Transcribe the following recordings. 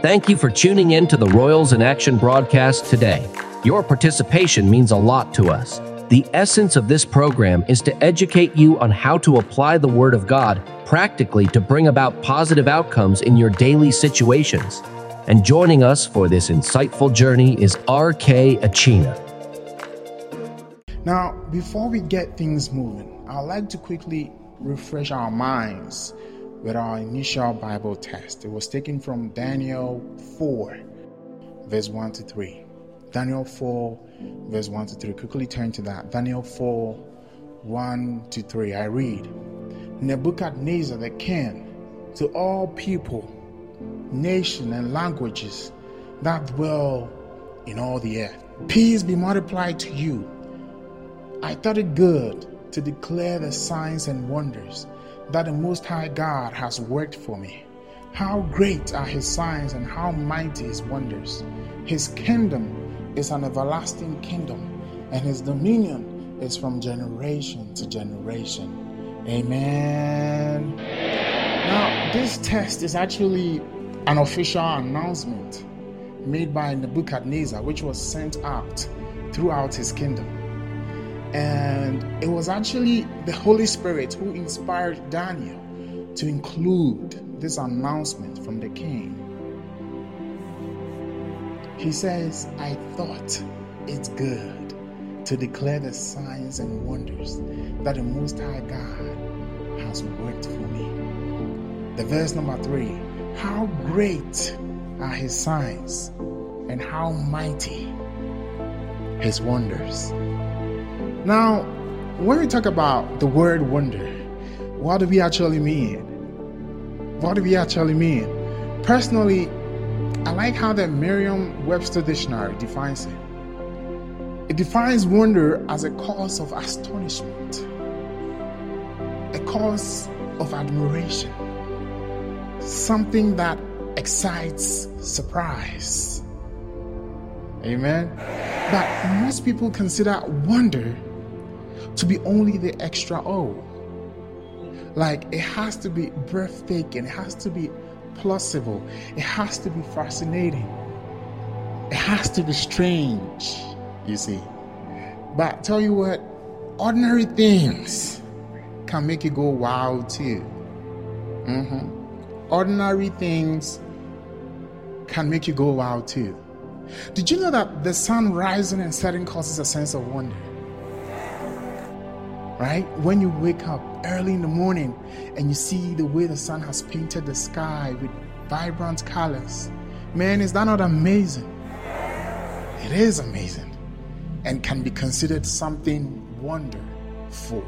Thank you for tuning in to the Royals in Action broadcast today. Your participation means a lot to us. The essence of this program is to educate you on how to apply the Word of God practically to bring about positive outcomes in your daily situations. And joining us for this insightful journey is R.K. Achina. Now, before we get things moving, I'd like to quickly refresh our minds with our initial Bible text. It was taken from Daniel 4, verse 1 to 3. Daniel 4, verse 1 to 3. Quickly turn to that. Daniel 4, 1 to 3. I read, Nebuchadnezzar the king, to all people, nation and languages that dwell in all the earth, peace be multiplied to you. I thought it good to declare the signs and wonders that the Most High God has worked for me. How great are his signs and how mighty his wonders. His kingdom is an everlasting kingdom, and his dominion is from generation to generation. Amen. Now, this text is actually an official announcement made by Nebuchadnezzar, which was sent out throughout his kingdom. And it was actually the Holy Spirit who inspired Daniel to include this announcement from the king. He says, I thought it's good to declare the signs and wonders that the Most High God has worked for me. The verse number 3, how great are his signs and how mighty his wonders. Now, when we talk about the word wonder, what do we actually mean? What do we actually mean? Personally, I like how the Merriam-Webster dictionary defines it. It defines wonder as a cause of astonishment, a cause of admiration, something that excites surprise. Amen. But most people consider wonder to be only the extra O. Like, it has to be breathtaking, it has to be plausible, it has to be fascinating, it has to be strange, you see. But I tell you what, ordinary things can make you go wow too. Ordinary things can make you go wow too. Did you know that the sun rising and setting causes a sense of wonder? Right? When you wake up early in the morning and you see the way the sun has painted the sky with vibrant colors, man, is that not amazing? It is amazing and can be considered something wonderful.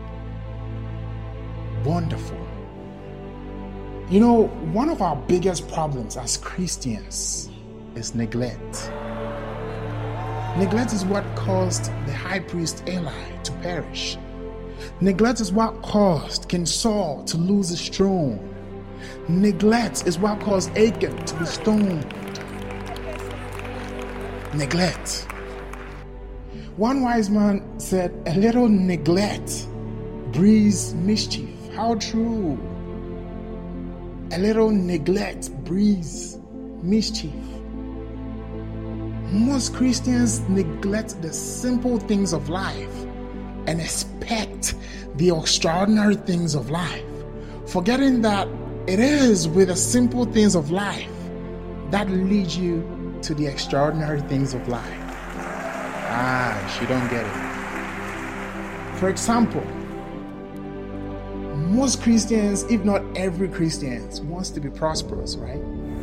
Wonderful. You know, one of our biggest problems as Christians is neglect. Neglect is what caused the high priest Eli to perish. Neglect is what caused King Saul to lose his throne. Neglect is what caused Achan to be stoned. Neglect. One wise man said, a little neglect breeds mischief. How true. A little neglect breeds mischief. Most Christians neglect the simple things of life and expect the extraordinary things of life, forgetting that it is with the simple things of life that lead you to the extraordinary things of life. You don't get it. For example, most Christians, if not every Christian, wants to be prosperous, right?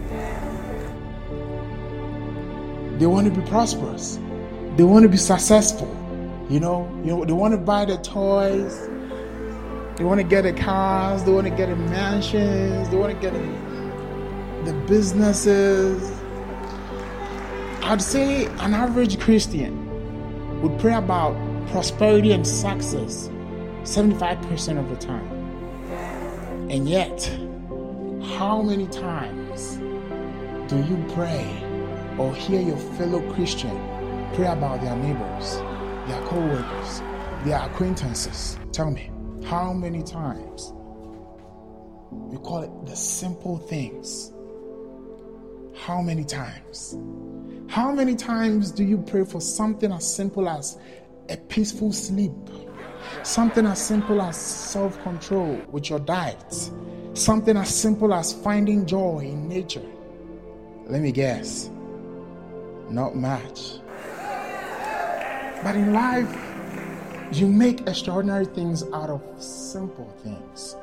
They want to be prosperous. They want to be successful. You know, they want to buy the toys. They want to get the cars. They want to get the mansions. They want to get the businesses. I'd say an average Christian would pray about prosperity and success 75% of the time. And yet, how many times do you pray or hear your fellow Christian pray about their neighbors, their co-workers, their acquaintances? Tell me, how many times? We call it the simple things. How many times? How many times do you pray for something as simple as a peaceful sleep? Something as simple as self-control with your diet? Something as simple as finding joy in nature? Let me guess. Not much. But in life, you make extraordinary things out of simple things.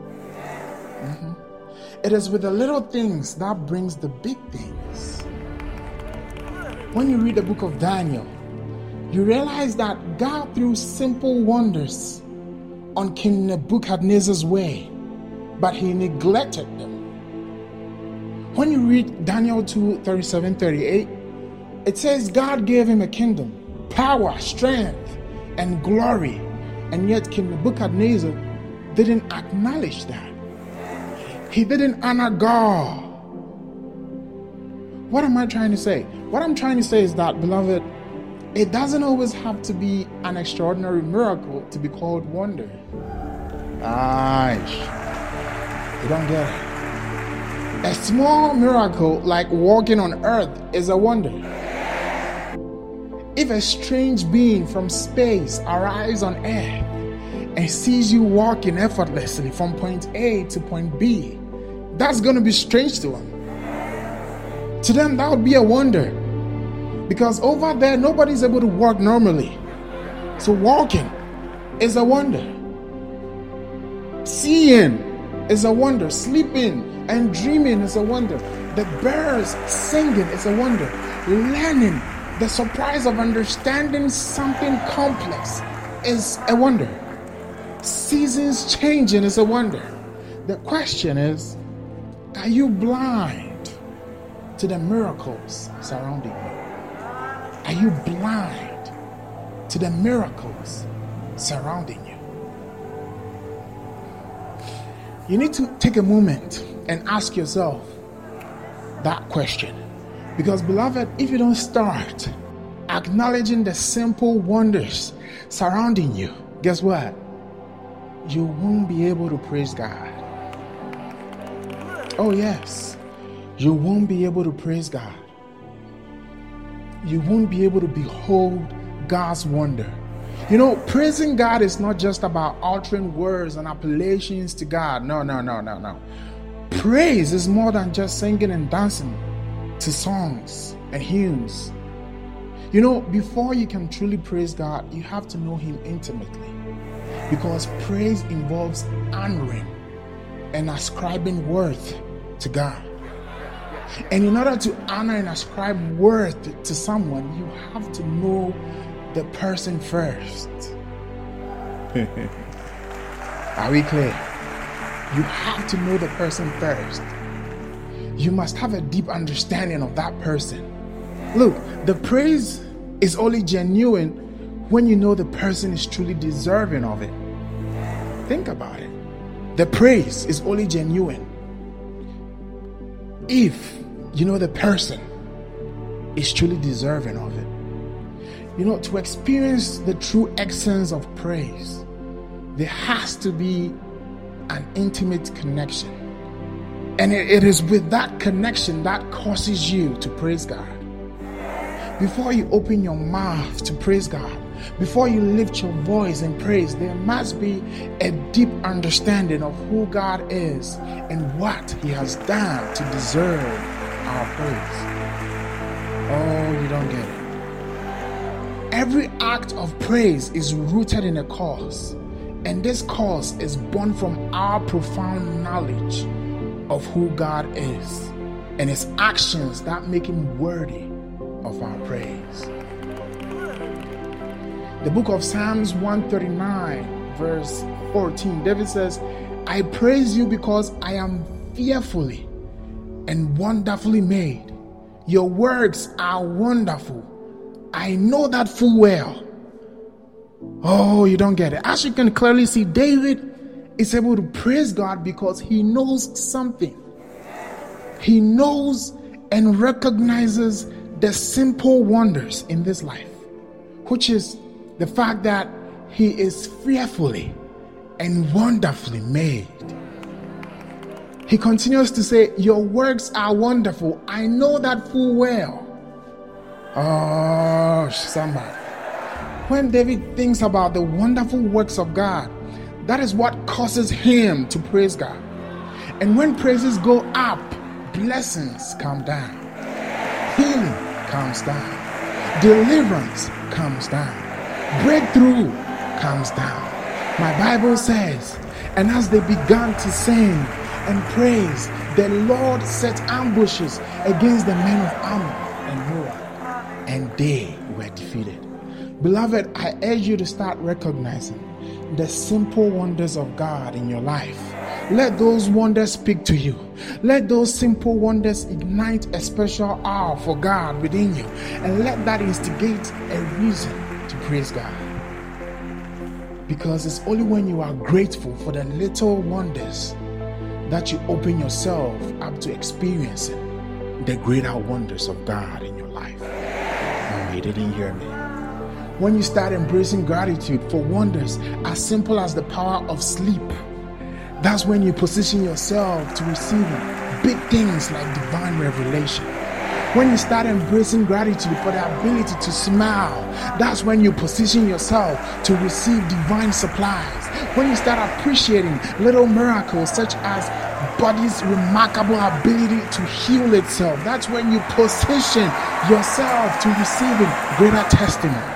It is with the little things that brings the big things. When you read the book of Daniel, you realize that God threw simple wonders on King Nebuchadnezzar's way, but he neglected them. When you read Daniel 2:37-38, it says God gave him a kingdom, power, strength, and glory, and yet King Nebuchadnezzar didn't acknowledge that. He didn't honor God. What am I trying to say? What I'm trying to say is that, beloved, it doesn't always have to be an extraordinary miracle to be called wonder. You don't get it. A small miracle like walking on earth is a wonder. If a strange being from space arrives on earth and sees you walking effortlessly from point A to point B, that's going to be strange to them. To them, that would be a wonder. Because over there, nobody's able to walk normally. So walking is a wonder. Seeing is a wonder. Sleeping and dreaming is a wonder. The birds singing is a wonder. Learning, the surprise of understanding something complex is a wonder. Seasons changing is a wonder. The question is, are you blind to the miracles surrounding you? Are you blind to the miracles surrounding you? You need to take a moment and ask yourself that question. Because, beloved, if you don't start acknowledging the simple wonders surrounding you, guess what? You won't be able to praise God. Oh yes, you won't be able to praise God. You won't be able to behold God's wonder. You know, praising God is not just about uttering words and appellations to God. No. Praise is more than just singing and dancing to songs and hymns. You know, before you can truly praise God, you have to know Him intimately. Because praise involves honoring and ascribing worth to God. And in order to honor and ascribe worth to someone, you have to know the person first. Are we clear? You have to know the person first. You must have a deep understanding of that person. Look, the praise is only genuine when you know the person is truly deserving of it. Think about it. The praise is only genuine if you know the person is truly deserving of it. You know, to experience the true essence of praise, there has to be an intimate connection. And it is with that connection that causes you to praise God. Before you open your mouth to praise God, before you lift your voice in praise, there must be a deep understanding of who God is and what He has done to deserve our praise. Oh, you don't get it. Every act of praise is rooted in a cause, and this cause is born from our profound knowledge of who God is and His actions that make Him worthy of our praise. The book of Psalms 139 verse 14, David says, I praise you because I am fearfully and wonderfully made. Your works are wonderful. I know that full well. Oh, you don't get it. As you can clearly see, David is able to praise God because he knows something. He knows and recognizes the simple wonders in this life, which is the fact that he is fearfully and wonderfully made. He continues to say, your works are wonderful. I know that full well. Oh, somebody. When David thinks about the wonderful works of God, that is what causes him to praise God. And when praises go up, blessings come down. Healing comes down. Deliverance comes down. Breakthrough comes down. My Bible says, and as they began to sing and praise, the Lord set ambushes against the men of Ammon and Moab, and they were defeated. Beloved, I urge you to start recognizing the simple wonders of God in your life. Let those wonders speak to you. Let those simple wonders ignite a special awe for God within you, and let that instigate a reason to praise God. Because it's only when you are grateful for the little wonders that you open yourself up to experiencing the greater wonders of God in your life. No, you didn't hear me. When you start embracing gratitude for wonders as simple as the power of sleep, that's when you position yourself to receive big things like divine revelation. When you start embracing gratitude for the ability to smile, that's when you position yourself to receive divine supplies. When you start appreciating little miracles such as body's remarkable ability to heal itself, that's when you position yourself to receiving greater testimonies.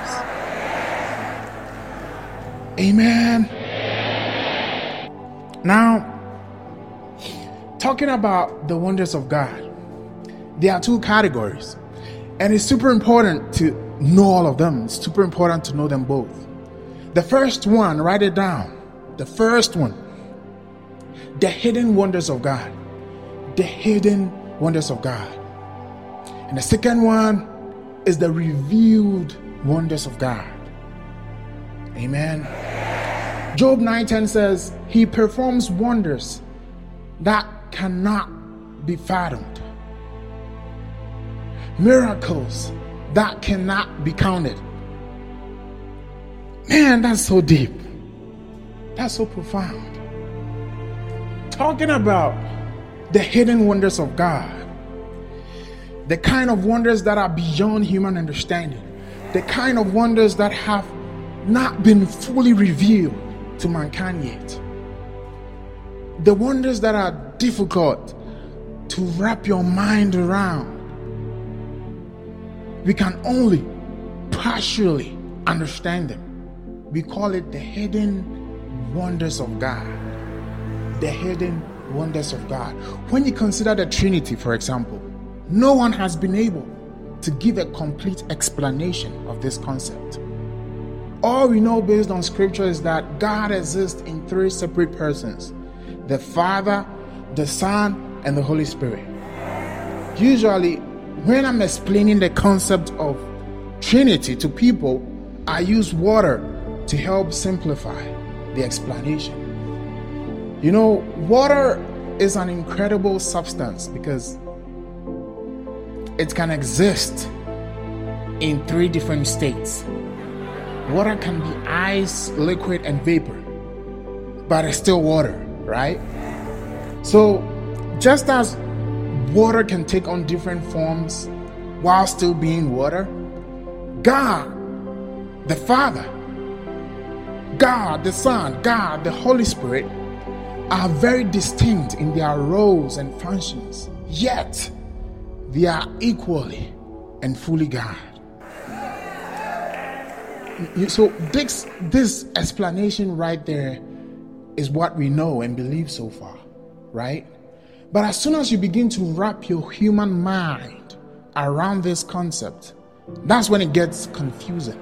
Amen. Now, talking about the wonders of God, there are two categories, and it's super important to know all of them. It's super important to know them both. The first one, write it down. The first one, the hidden wonders of God. The hidden wonders of God. And the second one is the revealed wonders of God. Amen. Job 9:10 says, he performs wonders that cannot be fathomed. Miracles that cannot be counted. Man, that's so deep. That's so profound. Talking about the hidden wonders of God. The kind of wonders that are beyond human understanding. The kind of wonders that have not been fully revealed to mankind yet. The wonders that are difficult to wrap your mind around. We can only partially understand them. We call it the hidden wonders of God. The hidden wonders of God. When you consider the Trinity, for example, no one has been able to give a complete explanation of this concept. All we know based on scripture is that God exists in three separate persons: the Father, the Son, and the Holy Spirit. Usually, when I'm explaining the concept of Trinity to people, I use water to help simplify the explanation. You know, water is an incredible substance because it can exist in three different states. Water can be ice, liquid, and vapor, but it's still water, right? So, just as water can take on different forms while still being water, God, the Father, God, the Son, God, the Holy Spirit are very distinct in their roles and functions, yet they are equally and fully God. So this explanation right there is what we know and believe so far, right? But as soon as you begin to wrap your human mind around this concept, that's when it gets confusing.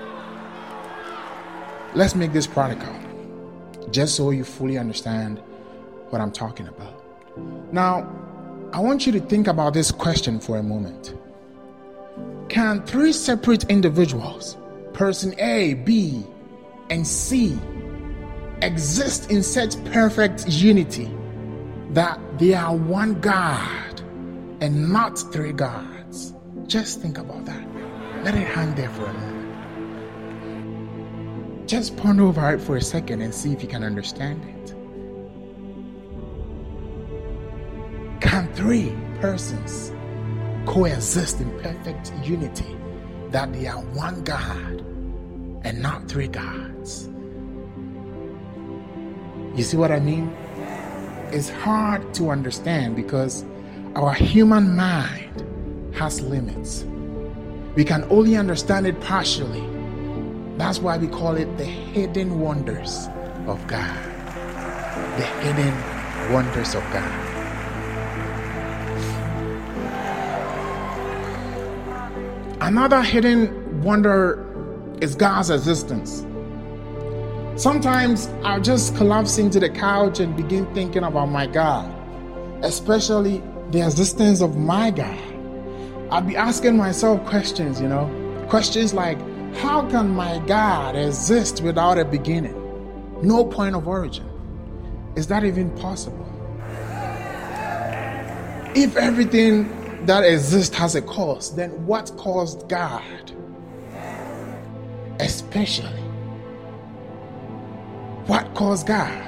Let's make this practical, just so you fully understand what I'm talking about. Now, I want you to think about this question for a moment. Can three separate individuals, person A, B, and C, exist in such perfect unity that they are one God and not three gods? Just think about that. Let it hang there for a moment. Just ponder over it for a second and see if you can understand it. three persons coexist in perfect unity, that they are one God and not three gods. You see what I mean? It's hard to understand because our human mind has limits. We can only understand it partially. That's why we call it the hidden wonders of God. The hidden wonders of God. Another hidden wonder is God's existence. Sometimes I'll just collapse into the couch and begin thinking about my God, especially the existence of my God. I'll be asking myself questions, questions like, how can my God exist without a beginning? No point of origin. Is that even possible? If everything that exists has a cause, then what caused God? Especially, what caused God?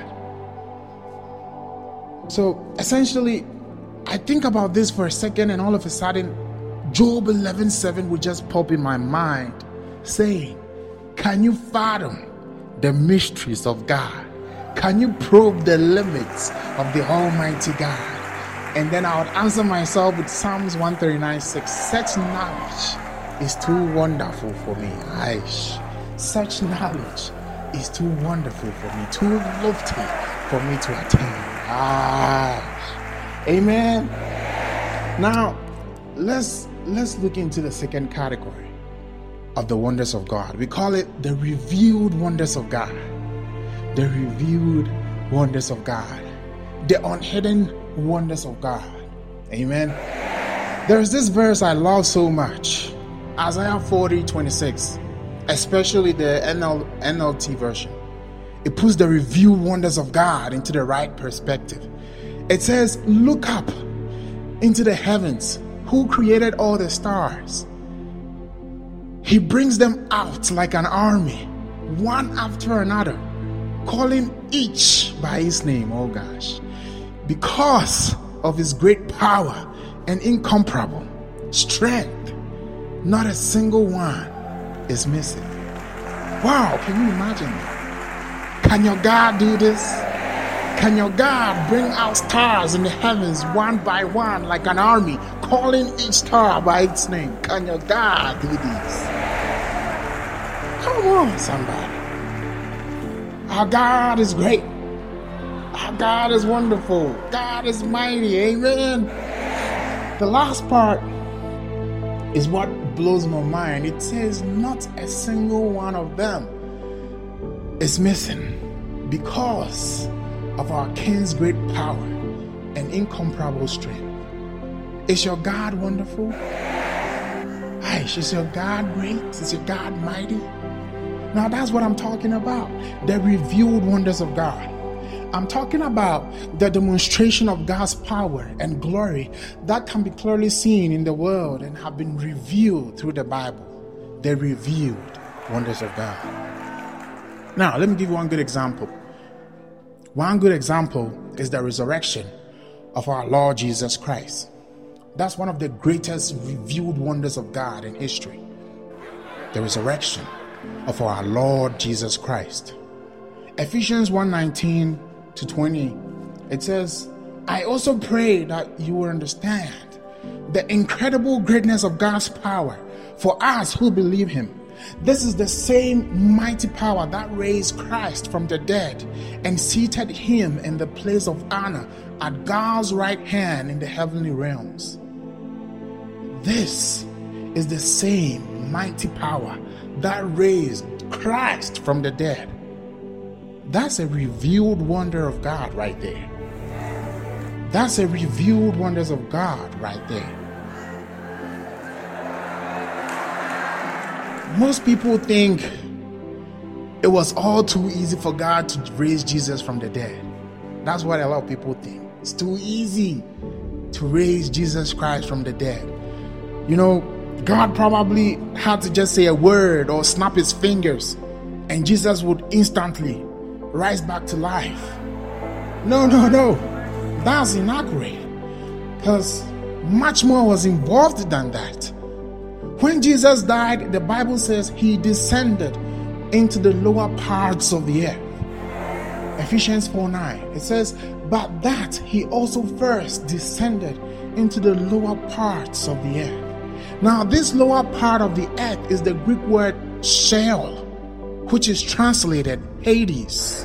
So essentially, I think about this for a second, and all of a sudden, Job 11:7 would just pop in my mind, saying, can you fathom the mysteries of God? Can you probe the limits of the Almighty God? And then I would answer myself with Psalms 139:6. Such knowledge is too wonderful for me. Such knowledge is too wonderful for me, too lofty for me to attain. Amen. Now, let's look into the second category of the wonders of God. We call it the revealed wonders of God. The revealed wonders of God. The unhidden wonders of God. Amen. There's this verse I love so much. Isaiah 40:26. Especially the NLT version. It puts the revealed wonders of God into the right perspective. It says, look up into the heavens. Who created all the stars? He brings them out like an army, one after another, calling each by his name. Oh gosh. Because of his great power and incomparable strength, not a single one is missing. Wow, can you imagine that? Can your God do this? Can your God bring out stars in the heavens one by one like an army, calling each star by its name? Can your God do this? Come on, somebody. Our God is great. Our God is wonderful. God is mighty. Amen. The last part is what blows my mind. It says not a single one of them is missing because of our King's great power and incomparable strength. Is your God wonderful? Is your God great? Is your God mighty? Now that's what I'm talking about. The revealed wonders of God. I'm talking about the demonstration of God's power and glory that can be clearly seen in the world and have been revealed through the Bible. The revealed wonders of God. Now, let me give you one good example. One good example is the resurrection of our Lord Jesus Christ. That's one of the greatest revealed wonders of God in history. The resurrection of our Lord Jesus Christ. Ephesians 1:19-20, it says, I also pray that you will understand the incredible greatness of God's power for us who believe him. This is the same mighty power that raised Christ from the dead and seated him in the place of honor at God's right hand in the heavenly realms. This is the same mighty power that raised Christ from the dead. That's a revealed wonder of God right there. That's a revealed wonders of God right there. Most people think it was all too easy for God to raise Jesus from the dead. That's what a lot of people think. It's too easy to raise Jesus Christ from the dead. You know, God probably had to just say a word or snap his fingers and Jesus would instantly rise back to life. No. That's inaccurate. because much more was involved than that. When Jesus died, the Bible says he descended into the lower parts of the earth. Ephesians 4:9, it says, but that he also first descended into the lower parts of the earth. Now, this lower part of the earth is the Greek word Sheol, which is translated Hades.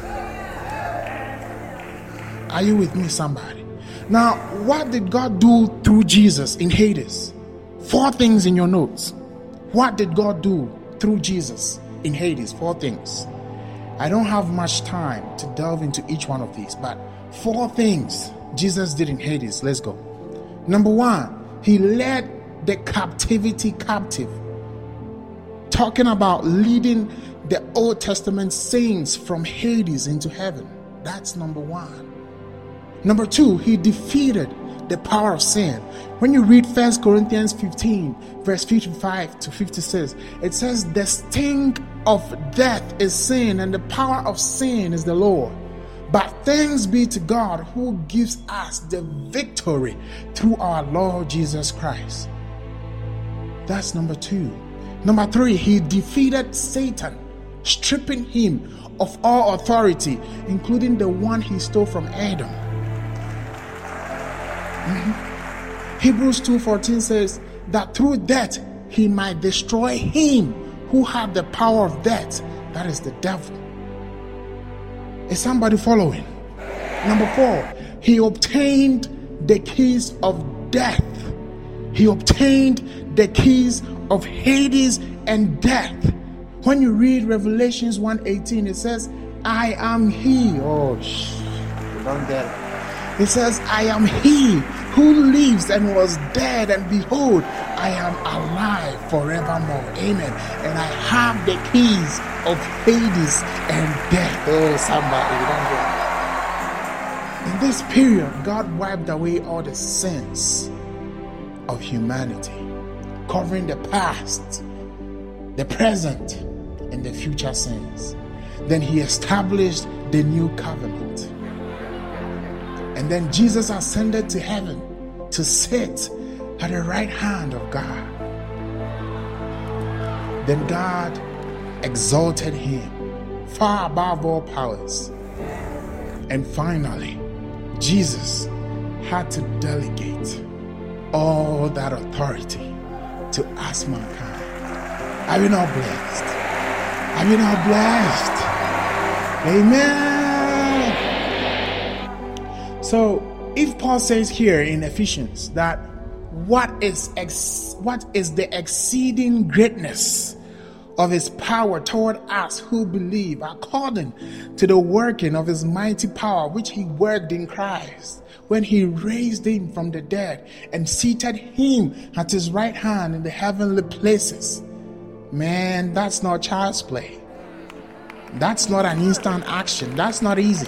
Are you with me, somebody? Now, what did God do through Jesus in Hades? 4 things in your notes. What did God do through Jesus in Hades? 4 things. I don't have much time to delve into each one of these, but 4 things Jesus did in Hades. Let's go. Number 1, he led the captivity captive. Talking about leading the Old Testament saints from Hades into heaven. That's number 1. Number 2, he defeated the power of sin. When you read 1 Corinthians 15, verse 55 to 56, it says, the sting of death is sin, and the power of sin is the law. But thanks be to God who gives us the victory through our Lord Jesus Christ. That's number 2. Number 3, he defeated Satan, stripping him of all authority, including the one he stole from Adam. Hebrews 2:14 says that through death he might destroy him who had the power of death, that is the devil. Is somebody following? Number 4, he obtained the keys of death. He obtained the keys of Hades and death. When you read Revelations 1:18, it says, I am he. Oh, you don't get it. It says, I am he who lives and was dead, and behold, I am alive forevermore. Amen. And I have the keys of Hades and death. Oh, somebody, you don't get it. In this period, God wiped away all the sins of humanity, covering the past, the present, and the future sins. Then he established the new covenant. And then Jesus ascended to heaven to sit at the right hand of God. Then God exalted him far above all powers. And finally, Jesus had to delegate all that authority to us mankind. Are you not blessed? Are you not blessed? Amen. So, if Paul says here in Ephesians that what is the exceeding greatness of his power toward us who believe, according to the working of his mighty power which he worked in Christ, when he raised him from the dead and seated him at his right hand in the heavenly places. Man, that's not child's play. That's not an instant action. That's not easy.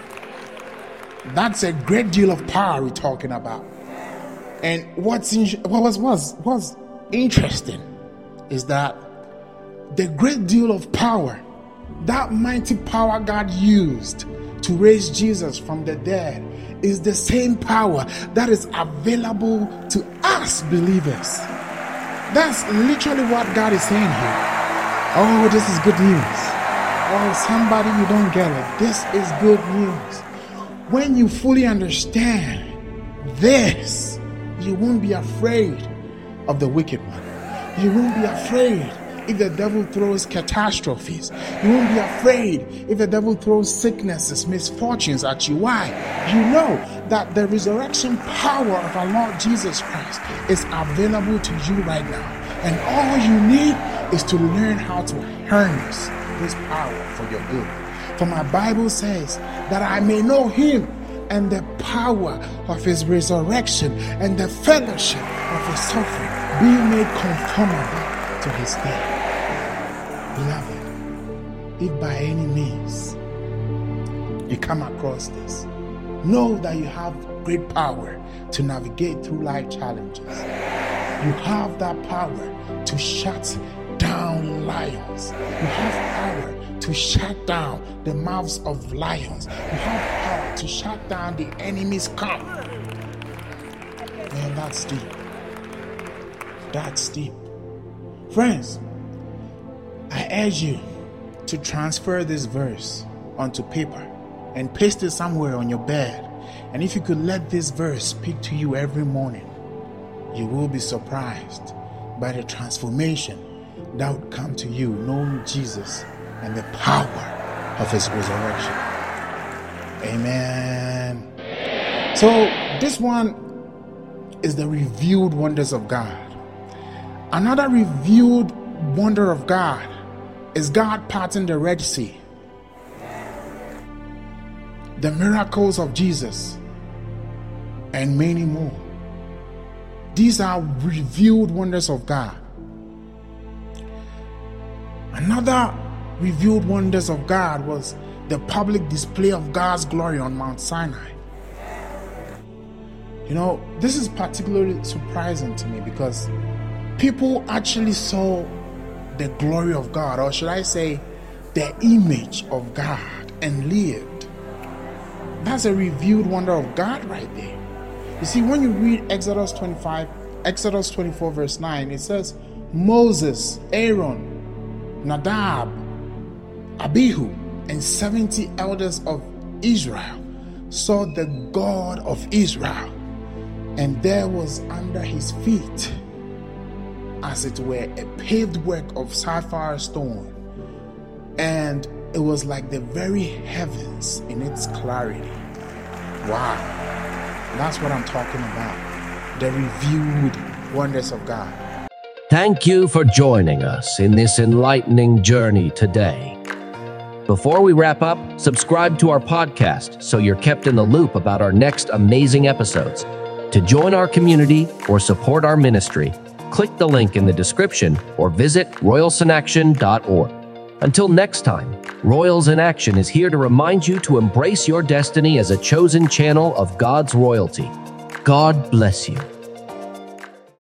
That's a great deal of power we're talking about. And what was interesting is that the great deal of power, that mighty power God used to raise Jesus from the dead, is the same power that is available to us believers. That's literally what God is saying here. Oh, this is good news. Oh, somebody, you don't get it. This is good news. When you fully understand this, you won't be afraid of the wicked one. You won't be afraid if the devil throws catastrophes. You won't be afraid if the devil throws sicknesses, misfortunes at you. Why? You know that the resurrection power of our Lord Jesus Christ is available to you right now. And all you need is to learn how to harness this power for your good. For my Bible says that I may know him and the power of his resurrection and the fellowship of his suffering, being made conformable to his death. Beloved, if by any means you come across this, know that you have great power to navigate through life challenges. You have that power to shut down lions. You have power to shut down the mouths of lions. You have power to shut down the enemy's camp. Man, that's deep. That's deep. Friends, I urge you to transfer this verse onto paper and paste it somewhere on your bed. And if you could let this verse speak to you every morning, you will be surprised by the transformation that would come to you knowing Jesus and the power of his resurrection. Amen. So this one is the revealed wonders of God. Another revealed wonder of God is God parting the Red Sea. The miracles of Jesus and many more. These are revealed wonders of God. Another revealed wonders of God was the public display of God's glory on Mount Sinai. You know, this is particularly surprising to me because people actually saw the glory of God, or should I say, the image of God, and lived. That's a revealed wonder of God right there. You see, when you read Exodus 24 verse 9, it says, Moses, Aaron, Nadab, Abihu, and 70 elders of Israel saw the God of Israel, and there was under his feet, as it were, a paved work of sapphire stone, and it was like the very heavens in its clarity. Wow, that's what I'm talking about. The revealed wonders of God. Thank you for joining us in this enlightening journey today. Before we wrap up, subscribe to our podcast so you're kept in the loop about our next amazing episodes. To join our community or support our ministry, click the link in the description or visit royalsinaction.org. Until next time, Royals in Action is here to remind you to embrace your destiny as a chosen channel of God's royalty. God bless you.